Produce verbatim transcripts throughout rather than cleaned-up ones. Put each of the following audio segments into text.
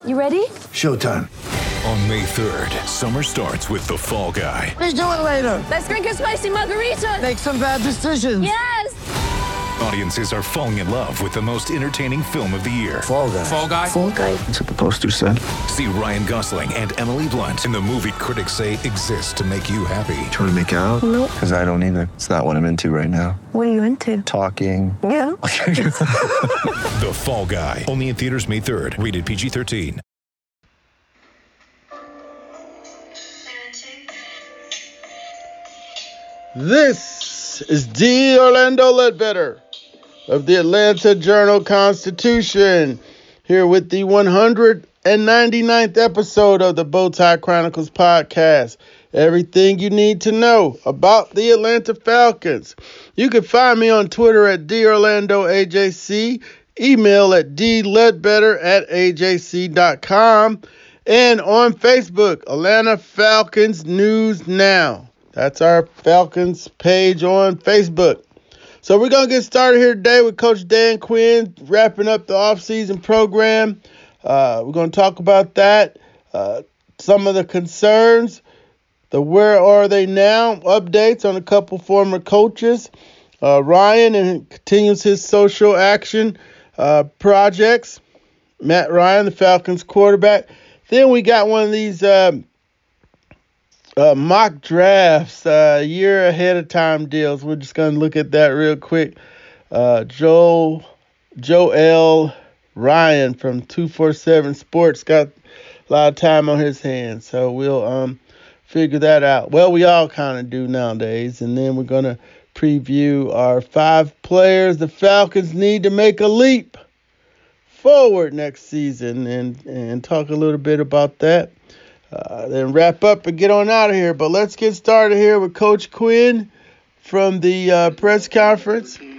You ready? Showtime. On May third, summer starts with The Fall Guy. Let's do it later. Let's drink a spicy margarita. Make some bad decisions. Yes! Audiences are falling in love with the most entertaining film of the year. Fall Guy. Fall Guy? Fall Guy. That's what the poster said. See Ryan Gosling and Emily Blunt in the movie critics say exists to make you happy. Trying to make it out? Nope. Because I don't either. It's not what I'm into right now. What are you into? Talking. Yeah. The Fall Guy. Only in theaters May third. Rated P G thirteen. This is D. Orlando Ledbetter of the Atlanta Journal-Constitution, here with the one hundred ninety-ninth episode of the Bowtie Chronicles podcast. Everything you need to know about the Atlanta Falcons. You can find me on Twitter at D Orlando A J C, email at d ledbetter at a j c dot com, and on Facebook, Atlanta Falcons News Now. That's our Falcons page on Facebook. So we're going to get started here today with Coach Dan Quinn wrapping up the offseason program. Uh, we're going to talk about that, uh, some of the concerns, the where are they now updates on a couple former coaches. Uh, Ryan and continues his social action uh, projects. Matt Ryan, the Falcons quarterback. Then we got one of these uh, Uh, mock drafts, uh, year ahead of time deals. We're just going to look at that real quick. Uh, Joe, Joel Ryan from two forty-seven Sports got a lot of time on his hands, so we'll um figure that out. Well, we all kind of do nowadays. And then we're going to preview our five players the Falcons need to make a leap forward next season and, and talk a little bit about that. Uh, then wrap up and get on out of here. But let's get started here with Coach Quinn from the uh, press conference. Done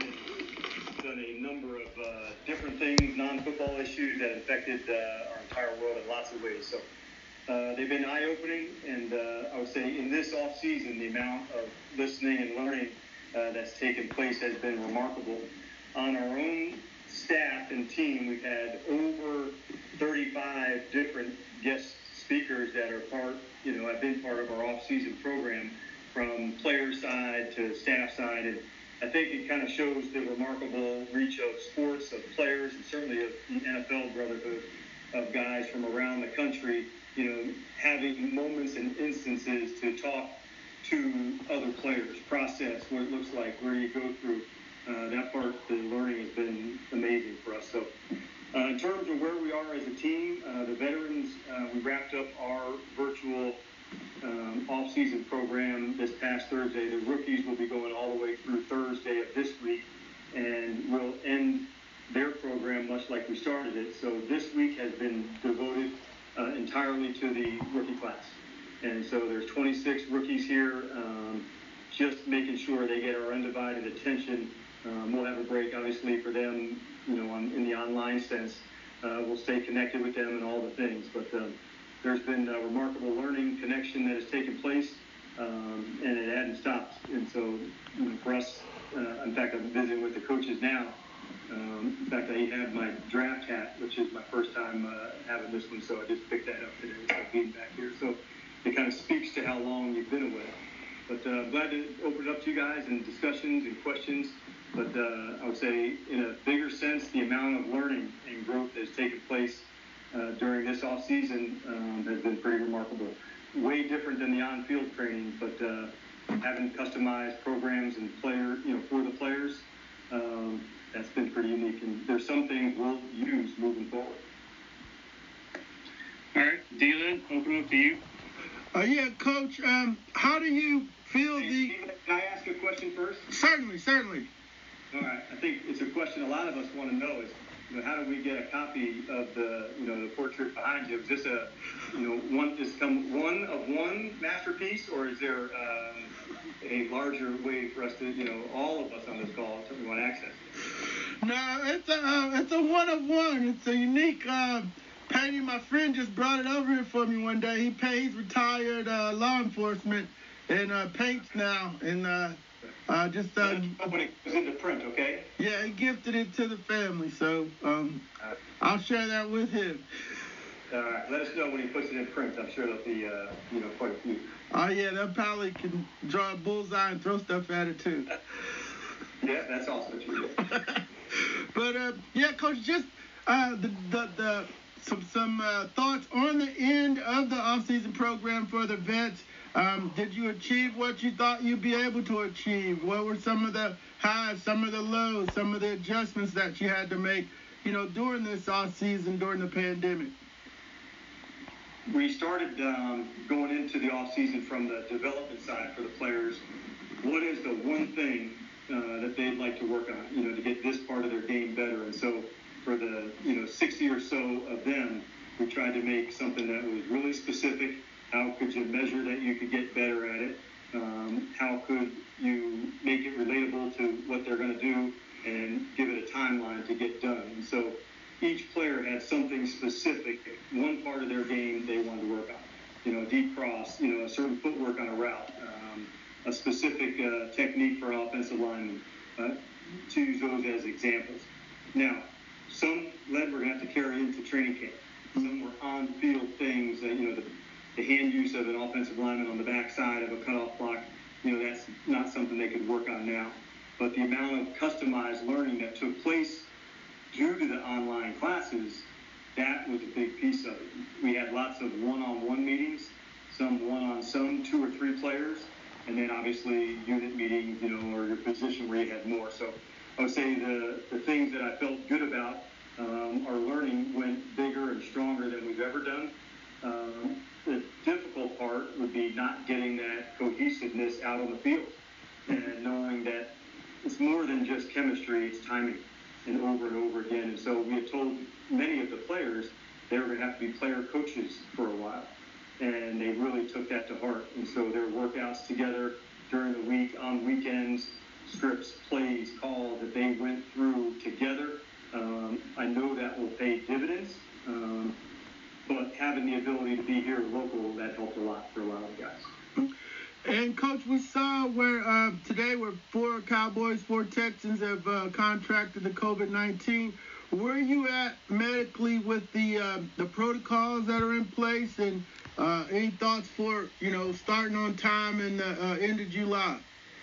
a number of uh, different things, non-football issues that affected uh, our entire world in lots of ways. So uh, they've been eye-opening, and uh, I would say in this off-season, the amount of listening and learning uh, that's taken place has been remarkable. On our own staff and team, we've had over thirty-five different guests speakers that are part, you know, have been part of our off-season program, from player side to staff side, and I think it kind of shows the remarkable reach of sports, of players, and certainly of the N F L brotherhood of guys from around the country, you know, having moments and instances to talk to other players, process what it looks like, where you go through. Uh, that part, the learning has been amazing for us. So. Uh, in terms of where we are as a team, uh, the veterans, uh, we wrapped up our virtual um, off-season program this past Thursday. The rookies will be going all the way through Thursday of this week, and we'll end their program much like we started it. So this week has been devoted uh, entirely to the rookie class. And so there's twenty-six rookies here, um, just making sure they get our undivided attention. Um, we'll have a break, obviously, for them, you know, on, in the online sense. Uh, we'll stay connected with them and all the things. But um, there's been a remarkable learning connection that has taken place, um, and it hadn't stopped. And so, you know, for us, uh, in fact, I'm visiting with the coaches now. Um, in fact, I have my draft hat, which is my first time uh, having this one, so I just picked that up today with being back here. So it kind of speaks to how long you've been away. But uh, glad to open it up to you guys and discussions and questions. But uh, I would say, in a bigger sense, the amount of learning and growth that has taken place uh, during this off-season um, has been pretty remarkable. Way different than the on-field training, but uh, having customized programs and player, you know, for the players, um, that's been pretty unique. And there's some things we'll use moving forward. All right, Dylan, open up to you. Uh, yeah, Coach, um, how do you feel hey, the... Steven, can I ask a question first? Certainly, certainly. All right. I think it's a question a lot of us want to know is, you know, how do we get a copy of the, you know, the portrait behind you? Is this a, you know, one, is come one of one masterpiece, or is there um, a larger way for us to, you know, all of us on this call certainly want access to? No, it's a, uh, it's a one of one. It's a unique uh, painting. My friend just brought it over here for me one day. He pays retired uh, law enforcement and uh, paints now, and uh, Uh, just uh, when it goes into print, okay? Yeah, he gifted it to the family, so um, I'll share that with him. All right, let us know when he puts it in print. I'm sure there'll be, uh, you know, quite a few. Oh, yeah, that probably can draw a bullseye and throw stuff at it, too. Yeah, that's also true. But, uh, yeah, Coach, just uh, the, the, the some, some uh, thoughts on the end of the offseason program for the vets. Um, did you achieve what you thought you'd be able to achieve? What were some of the highs, some of the lows, some of the adjustments that you had to make, you know, during this off season, during the pandemic? We started um, going into the off season from the development side for the players. What is the one thing uh, that they'd like to work on, you know, to get this part of their game better? And so for the, you know, sixty or so of them, we tried to make something that was really specific. How could you measure that you could get better at it? Um, how could you make it relatable to what they're going to do and give it a timeline to get done? And so each player had something specific, one part of their game they wanted to work on. You know, a deep cross, you know, a certain footwork on a route, um, a specific uh, technique for offensive linemen, uh, to use those as examples. Now, some lead we're going to have to carry into training camp. Some were on-field things that, you know, the, the hand use of an offensive lineman on the backside of a cutoff block, you know, that's not something they could work on now. But the amount of customized learning that took place due to the online classes, that was a big piece of it. We had lots of one-on-one meetings, some one-on-some, two or three players, and then obviously unit meetings, you know, or your position where you had more. So I would say the, the things that I felt good about, um, our learning went bigger and stronger than we've ever done. Um, the difficult part would be not getting that cohesiveness out on the field and knowing that it's more than just chemistry, it's timing. And over and over again. And so we had told many of the players they were going to have to be player coaches for a while. And they really took that to heart. And so their workouts together during the week, on weekends, scripts, plays, calls that they went through together. Um, I know that will pay dividends. Um, but having the ability to be here local, that helped a lot for a lot of guys. And, Coach, we saw where uh, today where four Cowboys, four Texans have uh, contracted the covid nineteen. Where are you at medically with the uh, the protocols that are in place? And uh, any thoughts for, you know, starting on time in the uh, end of July?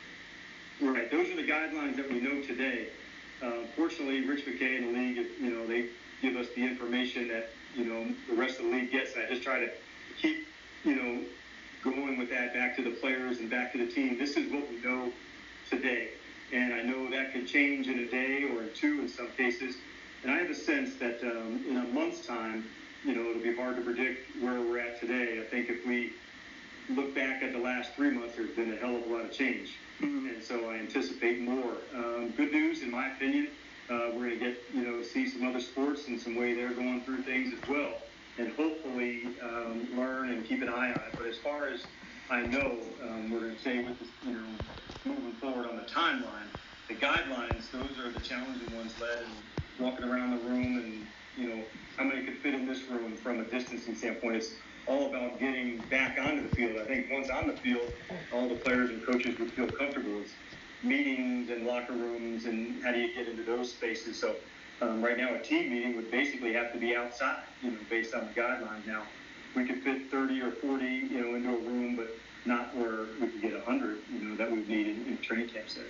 Right. Those are the guidelines that we know today. Uh, fortunately, Rich McKay and the league, you know, they give us the information that, you know, the rest of the league gets. And I just try to keep, you know, going with that back to the players and back to the team. This is what we know today. And I know that could change in a day or in two in some cases. And I have a sense that um, in a month's time, you know, it'll be hard to predict where we're at today. I think if we look back at the last three months, there's been a hell of a lot of change. Mm-hmm. And so I anticipate more. Um, good news, in my opinion, uh, we're going to get, you know, see some other sports and some way they're going through things as well. And hopefully um, learn and keep an eye on it. But as far as I know, um, we're going to say with this, you know, moving forward on the timeline, the guidelines, those are the challenging ones, led and walking around the room and, you know, how many could fit in this room from a distancing standpoint. It's all about getting back onto the field. I think once on the field, all the players and coaches would feel comfortable. It's meetings and locker rooms and how do you get into those spaces. So Um, right now, a team meeting would basically have to be outside, you know, based on the guidelines. Now, we could fit thirty or forty, you know, into a room, but not where we could get one hundred, you know, that we would need in, in training camp setting.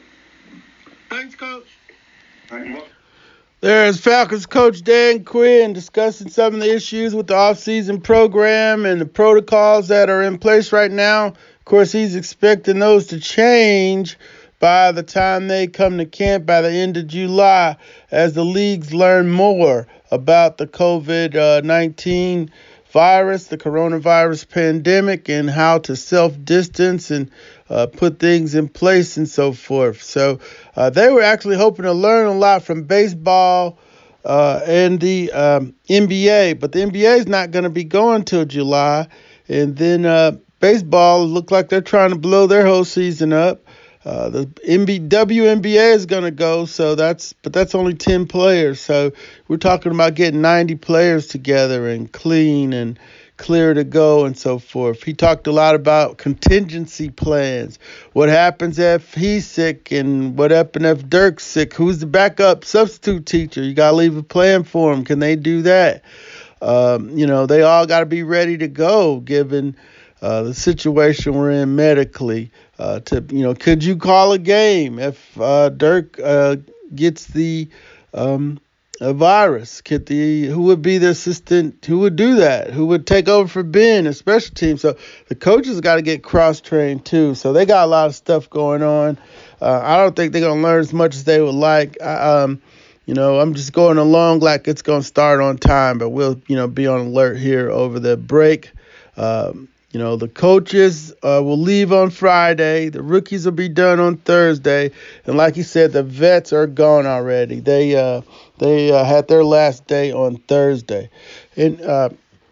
Thanks, Coach. All right, well, There's Falcons coach Dan Quinn discussing some of the issues with the offseason program and the protocols that are in place right now. Of course, he's expecting those to change by the time they come to camp by the end of July, as the leagues learn more about the covid nineteen virus, the coronavirus pandemic, and how to self-distance and uh, put things in place and so forth. So uh, they were actually hoping to learn a lot from baseball uh, and the um, N B A, but the N B A is not going to be going till July. And then uh, baseball look like they're trying to blow their whole season up. Uh, the N B A, W N B A is going to go, so that's but that's only ten players. So we're talking about getting ninety players together and clean and clear to go and so forth. He talked a lot about contingency plans. What happens if he's sick and what happens if Dirk's sick? Who's the backup substitute teacher? You got to leave a plan for him. Can they do that? um, you know, they all got to be ready to go given uh, the situation we're in medically. Uh, to you know, could you call a game if uh, Dirk uh, gets the um, a virus? Could the who would be the assistant? Who would do that? Who would take over for Ben, a special team? So the coaches got to get cross trained too. So they got a lot of stuff going on. Uh, I don't think they're gonna learn as much as they would like. I, um, you know, I'm just going along like it's gonna start on time, but we'll you know be on alert here over the break. Um, You know, the coaches uh, will leave on Friday. The rookies will be done on Thursday. And like you said, the vets are gone already. They uh, they uh, had their last day on Thursday. And uh,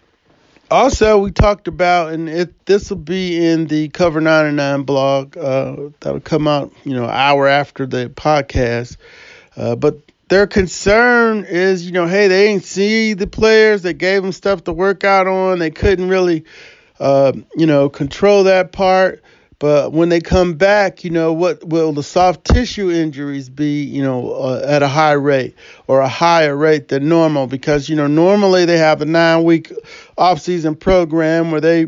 also, we talked about, and it this will be in the Cover ninety-nine blog. Uh, that'll come out, you know, an hour after the podcast. Uh, but their concern is, you know, hey, they ain't see the players. They gave them stuff to work out on. They couldn't really Uh, you know, control that part. But when they come back, you know, what will the soft tissue injuries be, you know, uh, at a high rate or a higher rate than normal? Because, you know, normally they have a nine-week off-season program where they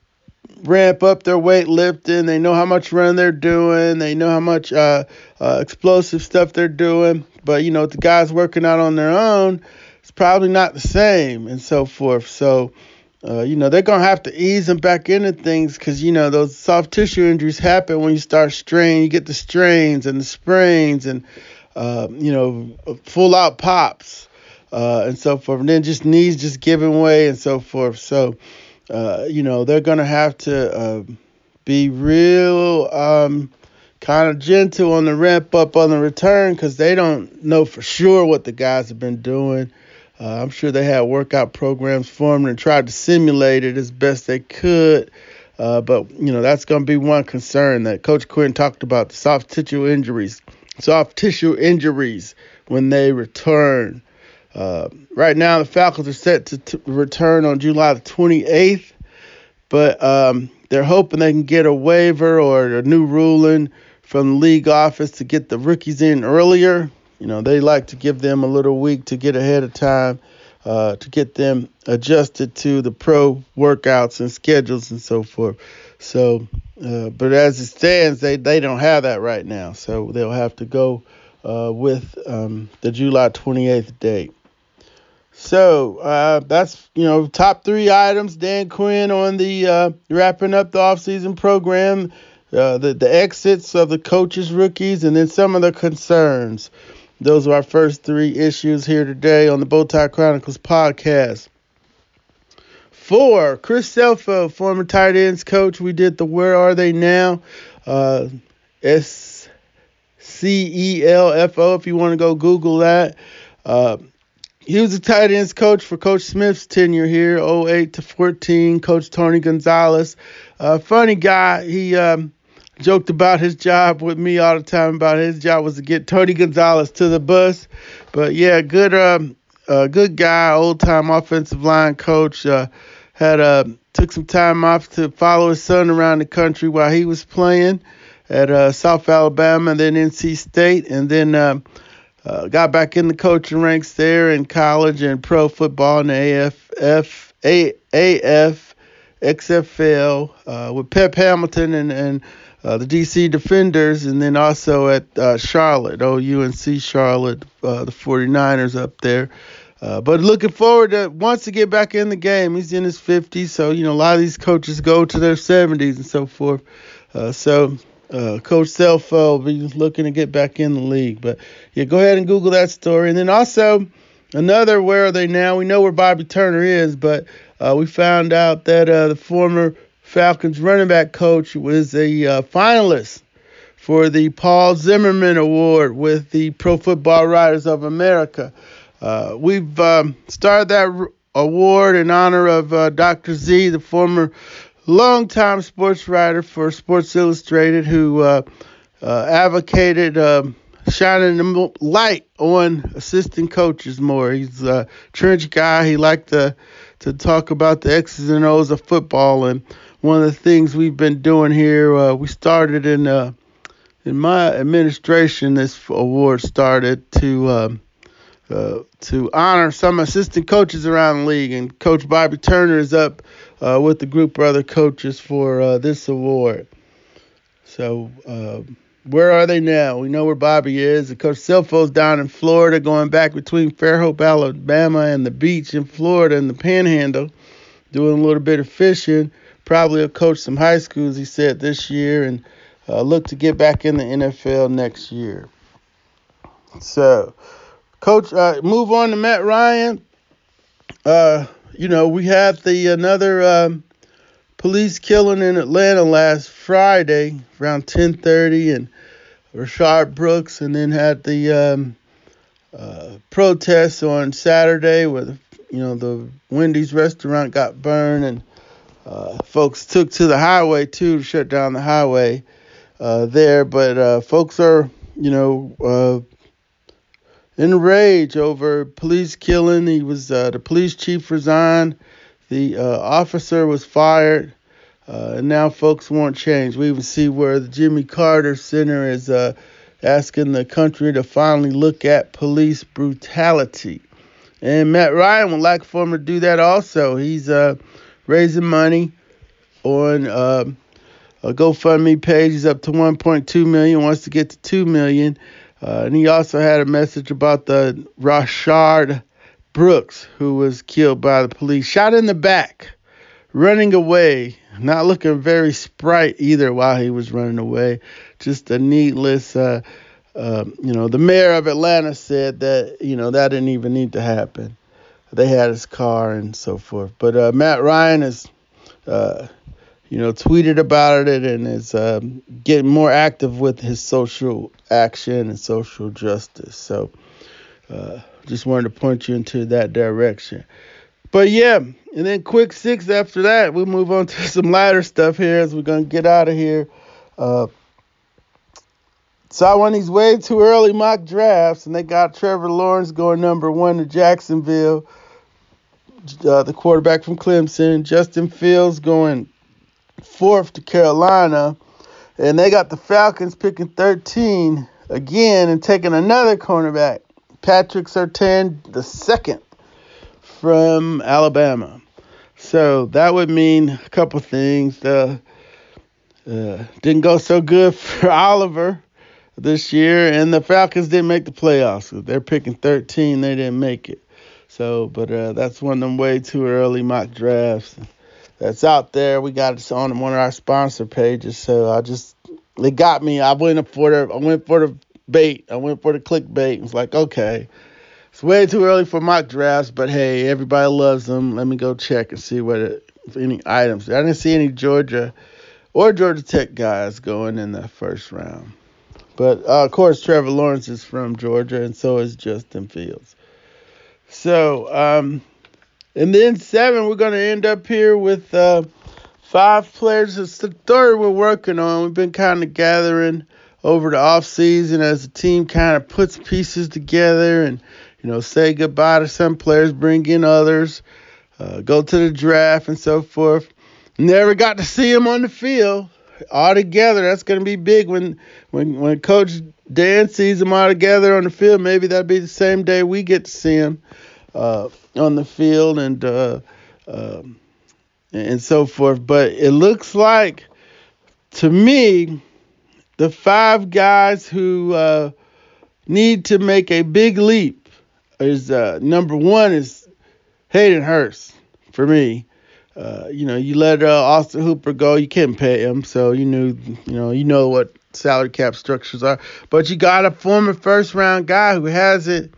ramp up their weightlifting. They know how much run they're doing. They know how much uh, uh, explosive stuff they're doing. But, you know, the guys working out on their own, it's probably not the same and so forth. So, Uh, you know, they're going to have to ease them back into things because, you know, those soft tissue injuries happen when you start straining. You get the strains and the sprains and, uh, you know, full out pops uh, and so forth. And then just knees just giving way and so forth. So, uh, you know, they're going to have to uh, be real um, kind of gentle on the ramp up on the return because they don't know for sure what the guys have been doing. Uh, I'm sure they had workout programs formed and tried to simulate it as best they could. Uh, but, you know, that's going to be one concern that Coach Quinn talked about, the soft tissue injuries, soft tissue injuries when they return. Uh, right now, the Falcons are set to t- return on July the twenty-eighth, but um, they're hoping they can get a waiver or a new ruling from the league office to get the rookies in earlier. You know, they like to give them a little week to get ahead of time, uh, to get them adjusted to the pro workouts and schedules and so forth. So, uh, but as it stands, they, they don't have that right now. So they'll have to go uh, with um, the July twenty-eighth date. So uh, that's, you know, top three items. Dan Quinn on the uh, wrapping up the offseason program, uh, the, the exits of the coaches, rookies, and then some of the concerns. Those are our first three issues here today on the Bowtie Chronicles podcast. Four, Chris Selfo, former tight ends coach. We did the Where Are They Now? Uh, S C E L F O if you want to go Google that. Uh, he was a tight ends coach for Coach Smith's tenure here, oh eight to fourteen. Coach Tony Gonzalez. Uh, funny guy. He... Um, joked about his job with me all the time about his job was to get Tony Gonzalez to the bus. But, yeah, good um, uh, good guy, old-time offensive line coach. Uh, had uh, took some time off to follow his son around the country while he was playing at uh, South Alabama and then N C State. And then uh, uh, got back in the coaching ranks there in college and pro football in the A F F, A F, X F L uh, with Pep Hamilton and, and Uh, the D C Defenders, and then also at uh, Charlotte, oh, U N C Charlotte, uh, the forty-niners up there. Uh, but looking forward to, wants to get back in the game. He's in his fifties, so, you know, a lot of these coaches go to their seventies and so forth. Uh, so uh, Coach Selfo will be looking to get back in the league. But, yeah, go ahead and Google that story. And then also another Where Are They Now? We know where Bobby Turner is, but uh, we found out that uh, the former Falcons running back coach was a uh, finalist for the Paul Zimmerman Award with the Pro Football Writers of America. Uh, we've um, started that r- award in honor of uh, Doctor Z, the former longtime sports writer for Sports Illustrated, who uh, uh, advocated uh, shining the light on assistant coaches more. He's a trench guy. He liked to, to talk about the X's and O's of football, and one of the things we've been doing here, uh, we started in uh, in my administration. This award started to um, uh, to honor some assistant coaches around the league. And Coach Bobby Turner is up uh, with the group of other coaches for uh, this award. So uh, where are they now? We know where Bobby is. And Coach Silfo's down in Florida, going back between Fairhope, Alabama, and the beach in Florida and the Panhandle, doing a little bit of fishing. Probably will coach some high schools, he said, this year, and uh, look to get back in the N F L next year. So, Coach, uh, move on to Matt Ryan. Uh, you know, we had the another um, police killing in Atlanta last Friday around ten thirty, and Rashard Brooks, and then had the um, uh, protests on Saturday where, the, you know, the Wendy's restaurant got burned, and uh, folks took to the highway, too, to shut down the highway uh, there. But uh, folks are, you know, uh, in rage over police killing. He was uh, the police chief resigned. The uh, officer was fired. Uh, and now folks want change. We even see where the Jimmy Carter Center is uh, asking the country to finally look at police brutality. And Matt Ryan would like for him to do that also. He's uh, raising money on uh, a GoFundMe page. He's up to one point two million dollars, wants to get to two million dollars. Uh, and he also had a message about the Rashard Brooks, who was killed by the police, shot in the back, running away, not looking very sprite either while he was running away. Just a needless, uh, uh, you know, the mayor of Atlanta said that, you know, that didn't even need to happen. They had his car and so forth. But uh, Matt Ryan has, uh, you know, tweeted about it and is uh, getting more active with his social action and social justice. So uh, just wanted to point you into that direction. But yeah, and then quick six after that, we'll move on to some lighter stuff here as we're going to get out of here. Uh, saw one of these way too early mock drafts, and they got Trevor Lawrence going number one to Jacksonville, uh, the quarterback from Clemson. Justin Fields going fourth to Carolina, and they got the Falcons picking thirteen again and taking another cornerback, Patrick Surtain the second from Alabama. So that would mean a couple things. The uh, didn't go so good for Oliver this year, and the Falcons didn't make the playoffs. They're picking thirteen, they didn't make it. So, but uh, that's one of them way too early mock drafts that's out there. We got it on one of our sponsor pages. So I just, it got me. I went for the, I went for the bait. I went for the clickbait. It's like, okay, it's way too early for mock drafts, but hey, everybody loves them. Let me go check and see what it, if any items. I didn't see any Georgia or Georgia Tech guys going in the first round. But uh, of course, Trevor Lawrence is from Georgia, and so is Justin Fields. So, um, and then seven, we're going to end up here with uh, five players. It's the third we're working on. We've been kind of gathering over the off season as the team kind of puts pieces together and, you know, say goodbye to some players, bring in others, uh, go to the draft and so forth. Never got to see them on the field all together. That's going to be big when, when, when Coach Dan sees them all together on the field. Maybe that'll be the same day we get to see them uh, on the field and uh, uh, and so forth. But it looks like, to me, the five guys who uh, need to make a big leap is uh, number one is Hayden Hurst for me. Uh, you know, you let uh, Austin Hooper go, you can't pay him, so you knew, you know, you know what salary cap structures are. But you got a former first round guy who has it,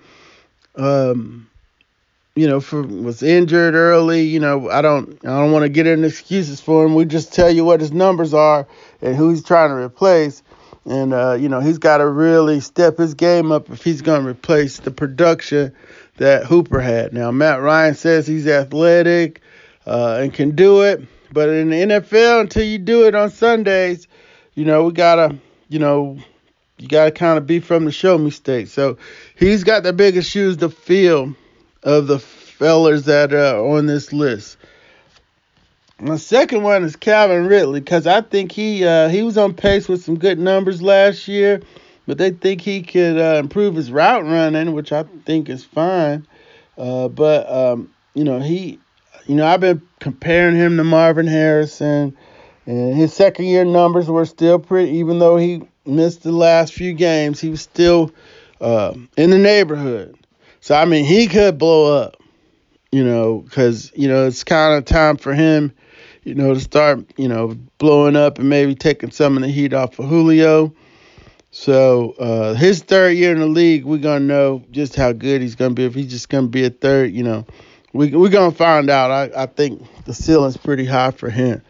um, you know, for was injured early. You know, I don't, I don't want to get into excuses for him. We just tell you what his numbers are and who he's trying to replace. And uh, you know, he's got to really step his game up if he's going to replace the production that Hooper had. Now, Matt Ryan says he's athletic. Uh, and can do it. But in the N F L, until you do it on Sundays, you know, we got to, you know, you got to kind of be from the show me state. So he's got the biggest shoes to fill of the fellas that are on this list. My second one is Calvin Ridley, because I think he uh, he was on pace with some good numbers last year. but they think he could uh, improve his route running, which I think is fine. Uh, but, um, you know, he, you know, I've been comparing him to Marvin Harrison, and his second year numbers were still pretty, even though he missed the last few games, he was still uh, in the neighborhood. So, I mean, he could blow up, you know, because, you know, it's kind of time for him, you know, to start, you know, blowing up and maybe taking some of the heat off of Julio. So uh, his third year in the league, we're going to know just how good he's going to be. If he's just going to be a third, you know, we, we're going to find out. I, I think the ceiling's pretty high for him.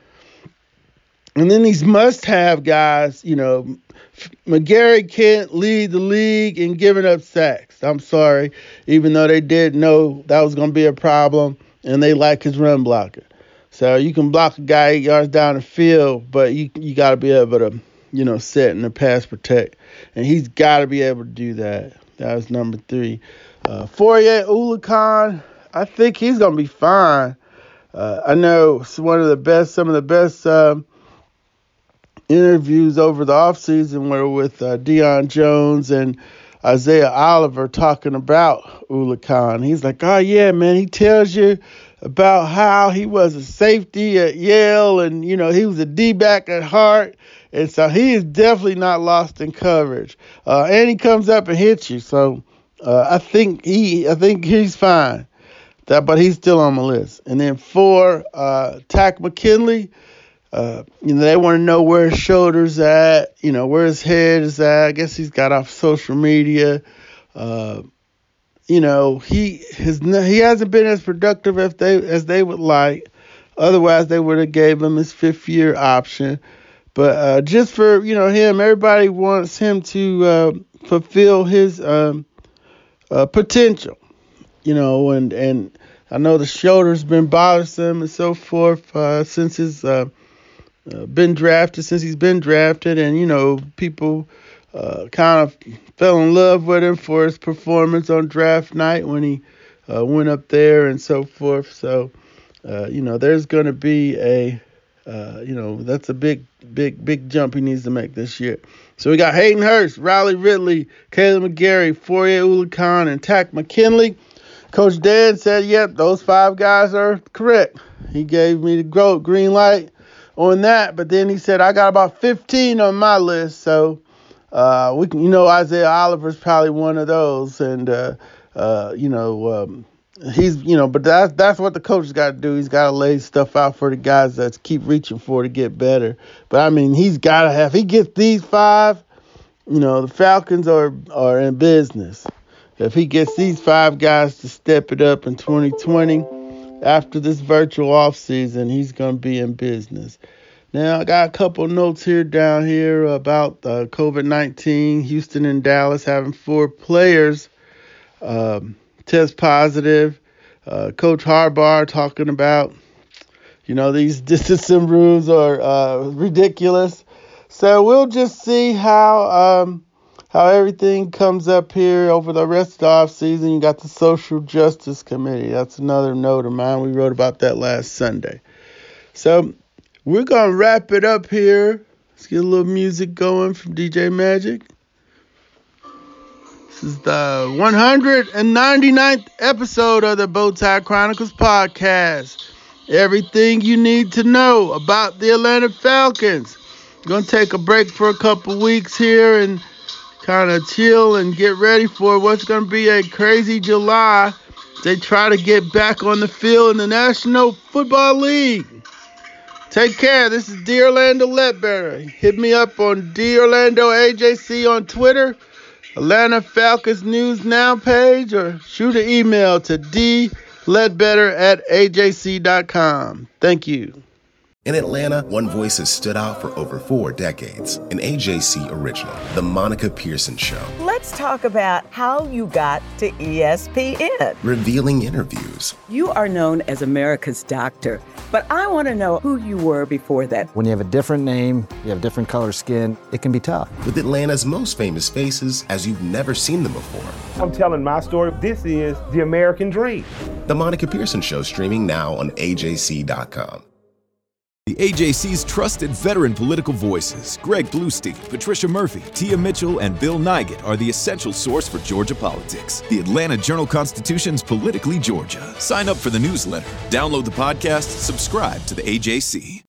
And then these must-have guys, you know, McGarry can't lead the league in giving up sacks. I'm sorry, even though they did know that was going to be a problem, and they like his run blocker. So you can block a guy eight yards down the field, but you you got to be able to, you know, set in the pass protect. And he's got to be able to do that. That was number three. Uh, Fourier Oluokun, I think he's going to be fine. Uh, I know it's one of the best, some of the best uh, interviews over the offseason were with uh, Deion Jones and Isaiah Oliver talking about Oluokun. He's like, oh, yeah, man, he tells you about how he was a safety at Yale and, you know, he was a D-back at heart. And so he is definitely not lost in coverage. Uh, and he comes up and hits you. So uh, I think he, I think he's fine. That, but he's still on my list. And then four, uh, Takk McKinley. Uh, you know, they want to know where his shoulders at. You know, where his head is at. I guess he's got off social media. Uh, you know, he has he hasn't been as productive as they as they would like. Otherwise, they would have gave him his fifth year option. But uh, just for, you know, him, everybody wants him to uh, fulfill his um, uh, potential, you know, and, and I know the shoulder's been bothersome and so forth uh, since he's uh, uh, been drafted, since he's been drafted. And, you know, people uh, kind of fell in love with him for his performance on draft night when he uh, went up there and so forth. So, uh, you know, there's going to be a Uh, you know, that's a big, big, big jump he needs to make this year. So we got Hayden Hurst, Riley Ridley, Caleb McGarry, Fourier Oluokun, and Takk McKinley. Coach Dan said, yep, those five guys are correct. He gave me the green light on that, but then he said, I got about fifteen on my list. So uh, we can, you know, Isaiah Oliver's probably one of those. And, uh, uh, you know, um, He's, you know, but that's that's what the coach's got to do. He's got to lay stuff out for the guys that keep reaching for to get better. But I mean, he's got to have. He gets these five. You know, the Falcons are are in business. If he gets these five guys to step it up in twenty twenty, after this virtual offseason, he's gonna be in business. Now I got a couple notes here down here about uh, COVID nineteen. Houston and Dallas having four players Um, test positive. Uh, Coach Harbaugh talking about, you know, these distancing rules are uh, ridiculous. So we'll just see how um, how everything comes up here over the rest of the offseason. You got the Social Justice Committee. That's another note of mine. We wrote about that last Sunday. So we're going to wrap it up here. Let's get a little music going from D J Magic. This is the one hundred ninety-ninth episode of the Bowtie Chronicles podcast. Everything you need to know about the Atlanta Falcons. Going to take a break for a couple weeks here and kind of chill and get ready for what's going to be a crazy July. They try to get back on the field in the National Football League. Take care. This is D. Orlando Ledbetter. Hit me up on D. Orlando A J C on Twitter, Atlanta Falcons News Now page, or shoot an email to d ledbetter at a j c dot com. Thank you. In Atlanta, one voice has stood out for over four decades. An A J C original, The Monica Pearson Show. Let's talk about how you got to E S P N. Revealing interviews. You are known as America's doctor, but I want to know who you were before that. When you have a different name, you have different color skin, it can be tough. With Atlanta's most famous faces as you've never seen them before. I'm telling my story. This is the American dream. The Monica Pearson Show, streaming now on A J C dot com. The A J C's trusted veteran political voices, Greg Bluestein, Patricia Murphy, Tia Mitchell, and Bill Nygut, are the essential source for Georgia politics. The Atlanta Journal-Constitution's Politically Georgia. Sign up for the newsletter, download the podcast, subscribe to the A J C.